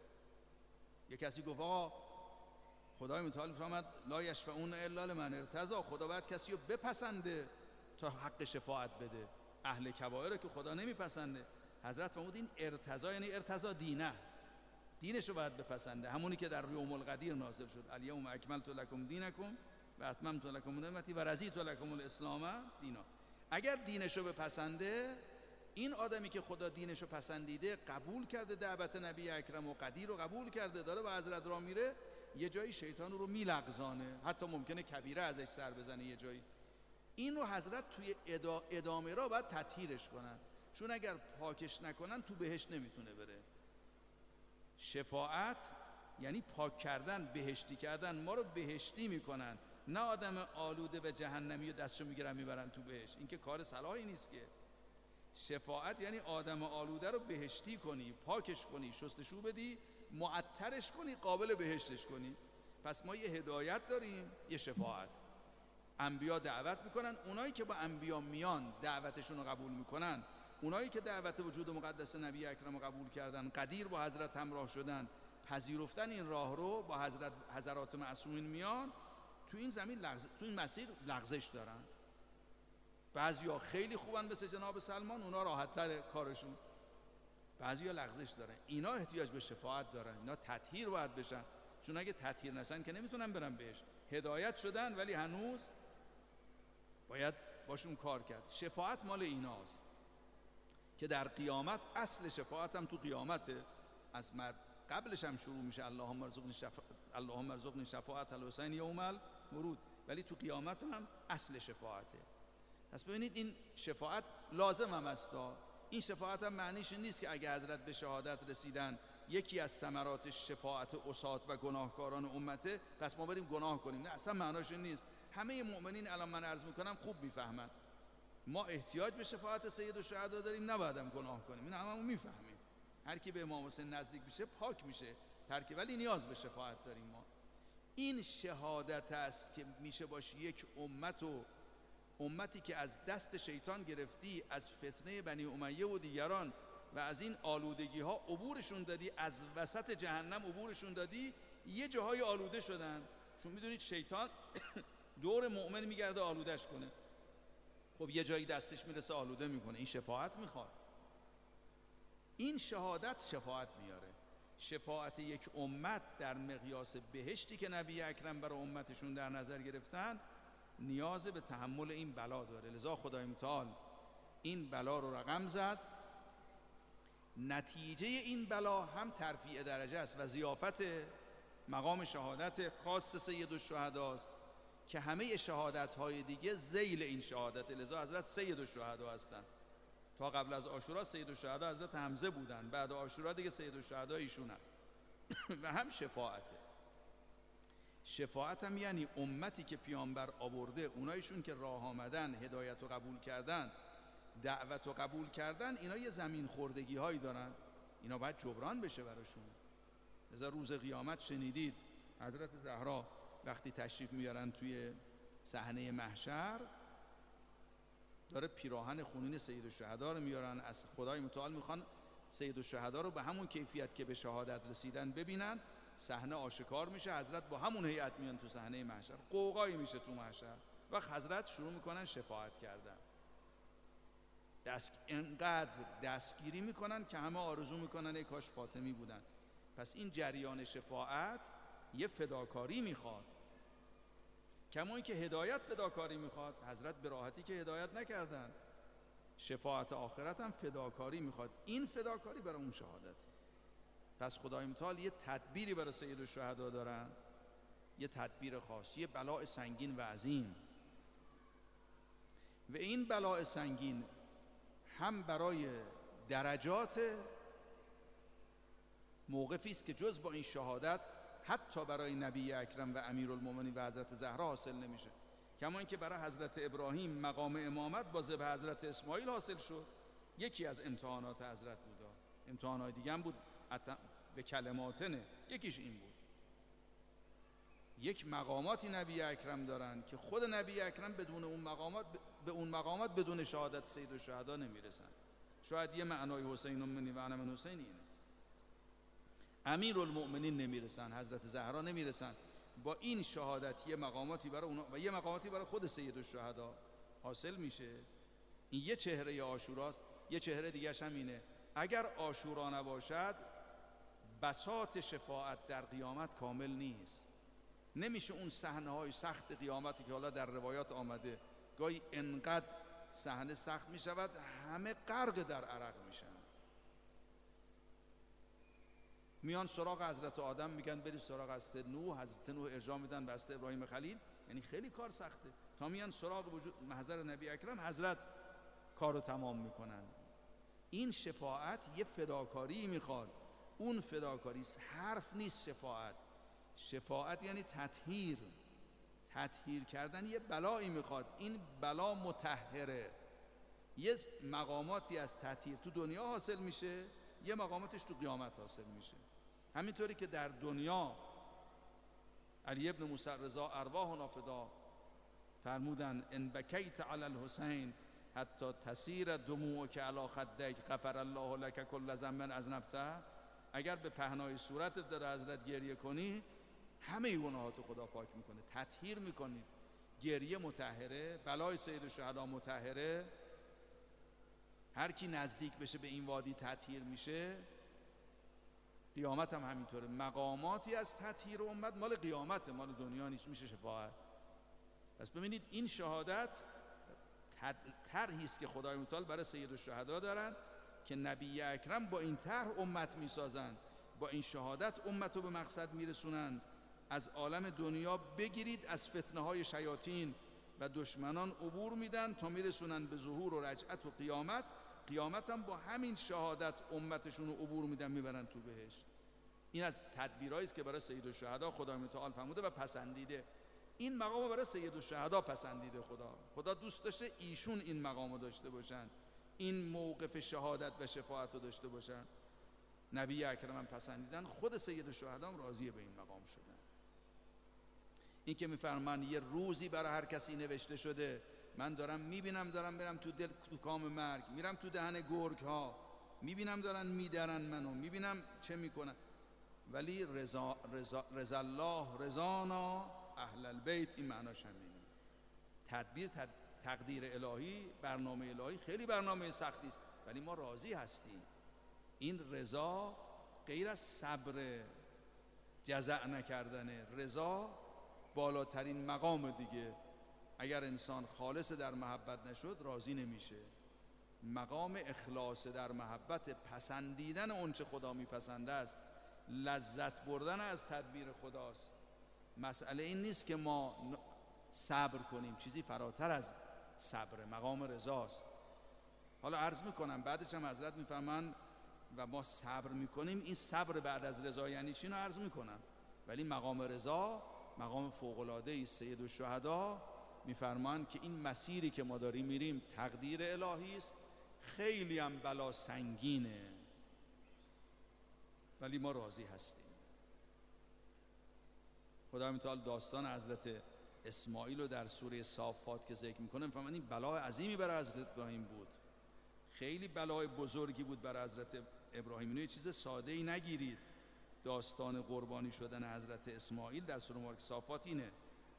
یه کسی گفت آقا خدای متعال فرمود لا یشفعون الا لمن ارتضی، خدا باید کسی رو بپسنده تا حق شفاعت بده. اهل کبائره که خدا نمیپسنده. حضرت فرمود این ارتضی یعنی ارتضی دینه، دینش رو باید بپسنده، همونی که در یوم القدیر نازل شد، الیوم اکملت لکم دینکم و اتممت لکم نعمتی و رضیت لکم الاسلام دینا. اگر دینش رو بپسنده، این آدمی که خدا دینش رو پسندیده، قبول کرده دعوت نبی اکرم و قدیر رو قبول کرده، داره به حضرت راه میره، یه جایی شیطان رو میلغزانه، حتی ممکنه کبیره ازش سر بزنه یه جایی. این رو حضرت توی ادامه را باید تطهیرش کنن، چون اگر پاکش نکنن تو بهشت نمیتونه بره. شفاعت یعنی پاک کردن، بهشتی کردن. ما رو بهشتی میکنن، نه آدم آلوده و جهنمی و دستشو میگیرن میبرن تو بهشت. این که کار صلاحی نیست که. شفاعت یعنی آدم آلوده رو بهشتی کنی، پاکش کنی، شستشو بدی، معطرش کنی، قابل بهشتش کنی. پس ما یه هدایت داریم، یه شفاعت. انبیا دعوت میکنن، اونایی که با انبیا میان دعوتشون رو قبول میکنن، اونایی که دعوت وجود مقدس نبی اکرم رو قبول کردن، قدیر با حضرت همراه شدن، پذیرفتن این راه رو، با حضرت حضرات معصومین میان، تو این زمین لغز... تو این مسیر لغزش دارن. بعضیا خیلی خوبن مثل جناب سلمان، اونا راحت‌تر کارشون. بعضیا لغزش دارن، اینا احتیاج به شفاعت دارن، اینا تطهیر باید بشن، چون اگه تطهیر نشن که نمیتونن برن بهش. هدایت شدن ولی هنوز باید باشون کار کرد. شفاعت مال ایناست که در قیامت، اصل شفاعت هم تو قیامته، از مرد قبلش هم شروع میشه، اللهم ارزقنی شفاعت اللهم ارزقنی شفاعت الحسین یوم المورود، ولی تو قیامت هم اصل شفاعته. پس ببینید این شفاعت لازم هم است. این شفاعت هم معنیش نیست که اگه حضرت به شهادت رسیدن یکی از ثمرات شفاعت عصات و گناهکاران امته پس ما بریم گناه کنیم. نه، اصلا معناش این نیست. همه مؤمنین الان من عرض میکنم خوب میفهمن ما احتیاج به شفاعت سید الشهدا داریم، نباید هم گناه کنیم. این هممون میفهمیم. هر کی به امام حسین نزدیک میشه پاک میشه، هر کی، ولی نیاز به شفاعت داریم ما. این شهادت است که میشه باش یک امت و امتی که از دست شیطان گرفتی، از فتنه بنی امیه و دیگران و از این آلودگی ها عبورشون دادی، از وسط جهنم عبورشون دادی، یه جاهای آلوده شدن. چون میدونید شیطان دور مؤمن میگرده آلودش کنه. خب یه جایی دستش میرسه آلوده میکنه. این شفاعت میخواد. این شهادت شفاعت میاره. شفاعت یک امت در مقیاس بهشتی که نبی اکرم برای امتشون در نظر گرفتن نیاز به تحمل این بلا داره. لذا خدای متعال این بلا رو رقم زد. نتیجه این بلا هم ترفیع درجه است و ضیافت مقام شهادت خاص سید الشهدا است که همه شهادت های دیگه ذیل این شهادت. لذا حضرت سید الشهدا هستند. تا قبل از عاشورا سید الشهدا حضرت حمزه بودن، بعد عاشورا دیگه سید الشهدا ایشونن. و هم شفاعته. شفاعت هم یعنی امتی که پیامبر آورده، اونایشون که راه آمدن، هدایت رو قبول کردن، دعوت رو قبول کردن، اینا یه زمین خوردگی هایی دارن، اینا باید جبران بشه براشون. لذا روز قیامت شنیدید حضرت زهرا وقتی تشریف میارن توی صحنه محشر، داره پیراهن خونین سید الشهدا رو میارن، از خدای متعال میخوان سید الشهدا رو به همون کیفیت که به شهادت رسیدن ببینن. صحنه آشکار میشه، حضرت با همون هیئت میان تو صحنه محشر، قوقایی میشه تو محشر. وقت حضرت شروع میکنن شفاعت کردن، دست انقدر دستگیری میکنن که همه آرزو میکنن ای کاش فاطمی بودن. پس این جریان شفاعت یه فداکاری میخواد، کما اینکه هدایت فداکاری میخواد. حضرت به راحتی که هدایت نکردن. شفاعت آخرت هم فداکاری میخواد. این فداکاری برای اون شهادت. پس خدای متعال یه تدبیری برای سید الشهدا دارن، یه تدبیر خاص، یه بلاء سنگین و عظیم. و این بلاء سنگین هم برای درجات موقفی است که جز با این شهادت حتی برای نبی اکرم و امیرالمومنین و حضرت زهرا حاصل نمیشه. کما اینکه برای حضرت ابراهیم مقام امامت با ذبح حضرت اسماعیل حاصل شد. یکی از امتحانات حضرت بود. امتحانات دیگه هم بود به کلماتنه، یکیش این بود. یک مقاماتی نبی اکرم دارن که خود نبی اکرم بدون اون مقامات به اون مقامات بدون شهادت سید الشهدا نمیرسن. شاید یه معنای حسین منی و انا من حسین اینه. امیرالمؤمنین نمیرسن، حضرت زهرا نمیرسن. با این شهادت یه مقاماتی برای اونا و یه مقاماتی برای خود سید الشهدا حاصل میشه. این یه چهره عاشوراست. یه چهره دیگه‌ش هم اینه: اگر عاشورا نباشد بساط شفاعت در قیامت کامل نیست. نمیشه اون صحنه های سخت قیامتی که حالا در روایات آمده، گاهی انقدر صحنه سخت میشود همه غرق در عرق میشن. میان سراغ حضرت آدم میگن بری سراغ حضرت نوح، حضرت نوح ارجاع میدن به حضرت ابراهیم خلیل. یعنی خیلی کار سخته. تا میان سراغ وجود محضر نبی اکرم، حضرت کارو تمام میکنن. این شفاعت یه فداکاری میخواد. اون فداکاری حرف نیست. شفاعت شفاعت یعنی تطهیر. تطهیر کردن یه بلایی میخواد. این بلا مطهره. یه مقاماتی از تطهیر تو دنیا حاصل میشه، یه مقاماتش تو قیامت حاصل میشه. همینطوری که در دنیا علی ابن موسی رضا ارواحنا فدا فرمودن ان بکیت علی الحسین حتی تسیر دموعک علی خدک غفر الله لک کل ذنب اذنبته. اگر به پهنای صورتت در حضرت گریه کنی همه گناهات خدا پاک میکنه، تطهیر میکنی. گریه مطهره، بلای سید الشهدا مطهره. هر کی نزدیک بشه به این وادی تطهیر میشه. قیامت هم همینطوره. مقاماتی از تطهیر امت مال قیامت، مال دنیا نیست. میشه شفاعت. پس ببینید این شهادت طرحی است که خدای متعال برای سید الشهدا دارن که نبی اکرم با این طرح امت میسازن، با این شهادت امت رو به مقصد میرسونن. از عالم دنیا بگیرید، از فتنه های شیاطین و دشمنان عبور میدن تا میرسونن به ظهور و رجعت و قیامت. قیامت هم با همین شهادت امتشون رو عبور میدن میبرن تو بهشت. این از تدبیرهایی است که برای سیدالشهدا خدای متعال فرموده و پسندیده. این مقام برای سیدالشهدا پسندیده. خدا خدا دوست داشته ایشون این مقامو داشته باشن، این موقف شهادت و شفاعت رو داشته باشن. نبی اکرم هم پسندیدن، خود سیدالشهدا هم راضی به این مقام شدن. این که میفرمان یه روزی برای هر کسی نوشته شده، من دارم میبینم دارم میرم تو دل تو کام مرگ، میرم تو دهن گرگ ها، میبینم دارن میدرن منو، میبینم چه میکنن، ولی رضا رضا رضا الله رضانا اهل البیت، این معناش همینه. تدبیر تد... تقدیر الهی، برنامه الهی خیلی برنامه سختی است، ولی ما راضی هستیم. این رضا غیر از صبر جزع نکردنه، رضا بالاترین مقام دیگه. اگر انسان خالص در محبت نشد راضی نمیشه. مقام اخلاص در محبت، پسندیدن اون چه خدا میپسنده است، لذت بردن از تدبیر خداست. مسئله این نیست که ما صبر کنیم، چیزی فراتر از صبر، مقام رضاست. حالا عرض میکنم بعدش هم حضرت میفرمان و ما صبر میکنیم، این صبر بعد از رضا یعنی چی؟ اینو عرض میکنم. ولی مقام رضا مقام فوق‌العاده است. سیدالشهدا میفرمان که این مسیری که ما داریم میریم تقدیر الهی است، خیلی هم بلا سنگینه، ولی ما راضی هستیم. خدا متعال داستان حضرت اسماعیل رو در سوره صافات که ذکر میکنه میفرمان این بلای عظیمی برای حضرت ابراهیم بود، خیلی بلای بزرگی بود برای حضرت ابراهیم. اینو یه چیز ساده ای نگیرید. داستان قربانی شدن حضرت اسماعیل در سوره مبارکه صافات اینه.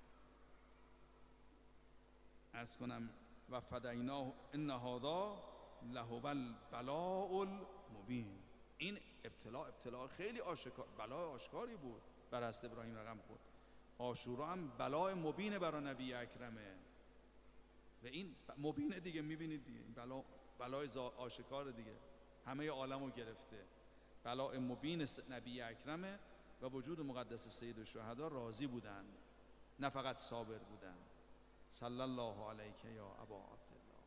عرض کنم و فدیناه ان هذا لهو البلاء المبین. این ابتلا ابتلا خیلی آشکار، بلای آشکاری بود بر حضرت ابراهیم رقم خورد. عاشورا هم بلای مبینه برای نبی اکرمه و این مبینه دیگه، میبینید دیگه این بلا بلای آشکار دیگه، همه عالمو گرفته. بلای مبین نبی اکرمه و وجود مقدس سیدالشهدا راضی بودن، نه فقط صابر بودن. صلی الله علیک یا ابا عبدالله.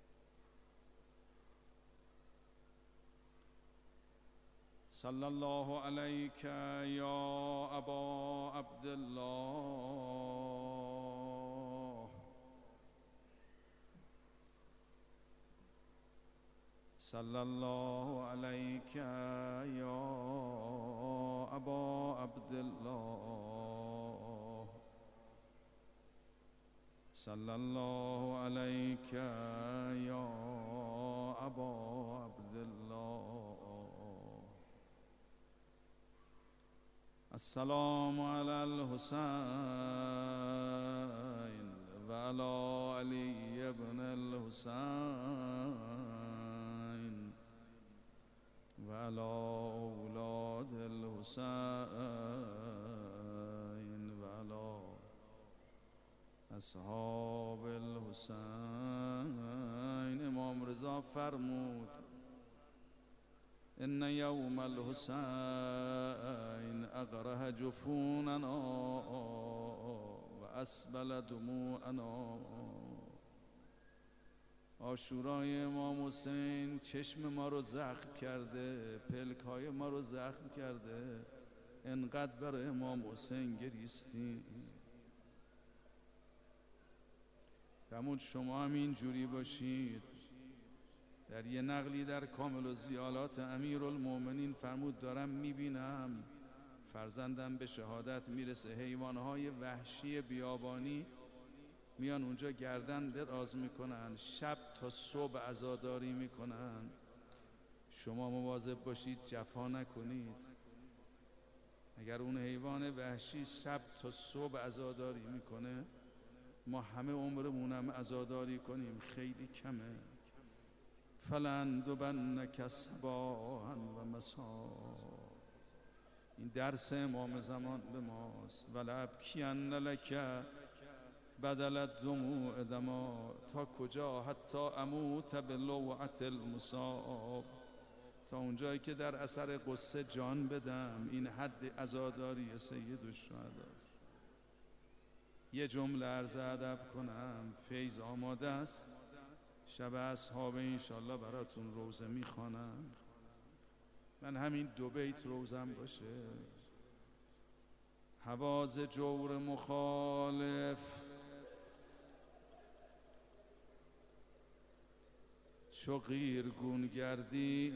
صلی الله علیک یا ابا عبدالله. صلی الله علیک یا ابا عبدالله. صلی الله علیک یا ابا عبدالله. السلام علی الحسین و علی علی ابن الحسین و علی اولاد الحسین و علی اصحاب الحسین. امام رضا فرمود ان یوم الحسین اقرح جفوننا و اسبل دموعنا. عاشورای امام حسین چشم ما رو زخم کرده، پلکای ما رو زخم کرده، انقدر برای امام حسین گریستیم. فرمود شما هم این جوری باشید. در یه نقلی در کامل الزیالات امیرالمومنین فرمود دارم میبینم فرزندم به شهادت میرسه، حیوانهای وحشی بیابانی میان اونجا گردن دراز میکنن، شب تا صبح عزاداری میکنن. شما مواظب باشید جفا نکنید. اگر اون حیوان وحشی شب تا صبح عزاداری میکنه، ما همه عمرمونم عزاداری کنیم خیلی کمه. فلندبنک صباحا و مساء. این درس امام زمان به ماست. ولابکین لک بدل الدموع دما. تا کجا؟ حتی اموت بلوعة المصاب. تا اونجایی که در اثر قصه جان بدم. این حد عزاداری سیدالشهدا است. یه جمله عرض ادب کنم. فیض آماده است، شب اصحاب انشالله براتون روزه میخوانم. من همین دو بیت روزم باشه. حواز جور مخالف چو قیرگون گردید،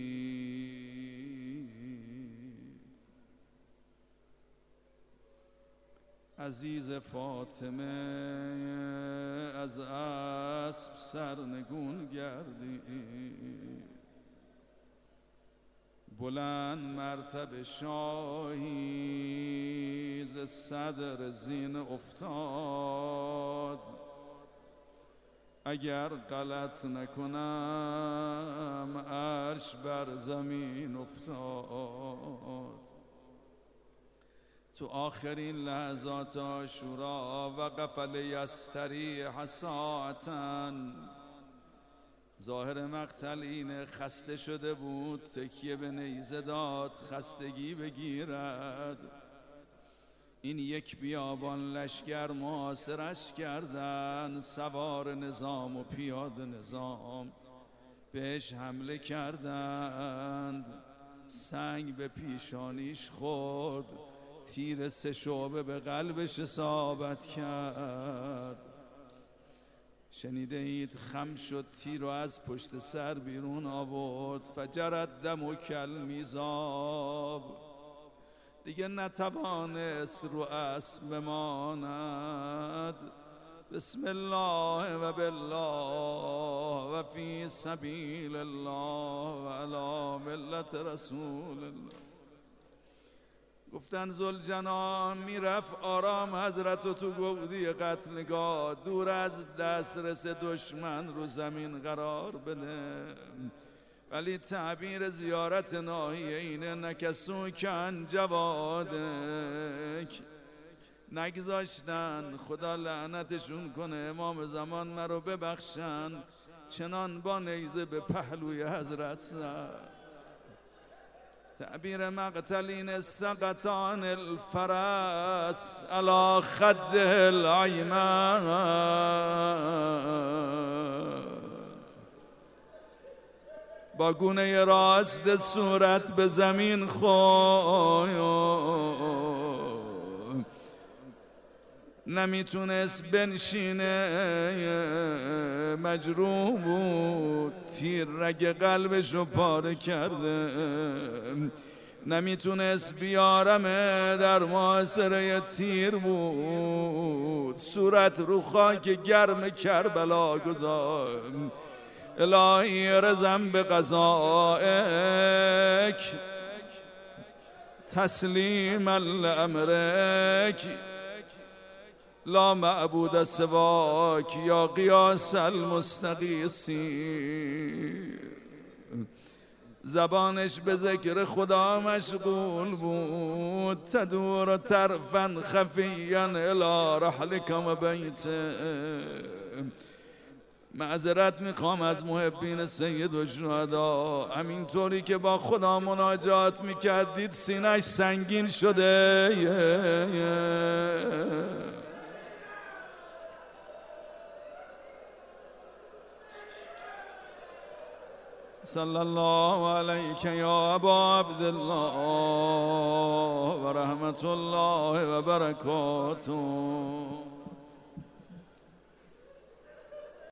عزیز فاطمه از اسب سرنگون گردید. بلند مرتبه شاهی ز صدر زین افتاد، اگر غلط نکنم عرش بر زمین افتاد. تو آخرین لحظات عاشورا وقف لیستریح ساعتاً، ظاهر مقتل اینه خسته شده بود، تکیه به نیزه داد خستگی بگیرد. این یک بیابان لشکر محاصرش کردن، سوار نظام و پیاده نظام بهش حمله کردند. سنگ به پیشانیش خورد، تیر سه شعبه به قلبش اصابت کرد. شنیده اید خم شد، تیر رو از پشت سر بیرون آورد. فجرد دم و کل میزاب، دیگه نتوانست رو اسب بماند. بسم الله و بالله و فی سبیل الله و علی ملت رسول الله. گفتن ذوالجنان میرفت آرام حضرت و تو گودی قتلگاه، دور از دسترس دشمن رو زمین قرار بده. ولی تعبیر زیارت ناحیه اینه نکسو کن جوادک، نگذاشتن خدا لعنتشون کنه امام زمان مرا ببخشن، چنان با نیزه به پهلوی حضرت زد. تعبیر مقتلین سقطان الفرس علی خد الایمن، با گونه راست صورت به زمین خورد، نمیتونست بنشینه مجروح بود، تیر رگ قلبش رو پاره کرده. نمیتونست بیارمه در محاصره تیر بود، صورت رو خاک گرم کربلا گذاشت. الهی رزم به قضائک تسلیما لامرک، لا معبود سواک یا قیاس المستغیثین. زبانش به ذکر خدا مشغول بود، تدور طرفا خفیا الی رحلکم و بیته. معذرت میخوام از محبین سید و شهدا، همینطوری که با خدا مناجات میکردید سینه‌اش سنگین شده. صلی الله علیک یا ابا عبدالله و رحمت الله و برکاته.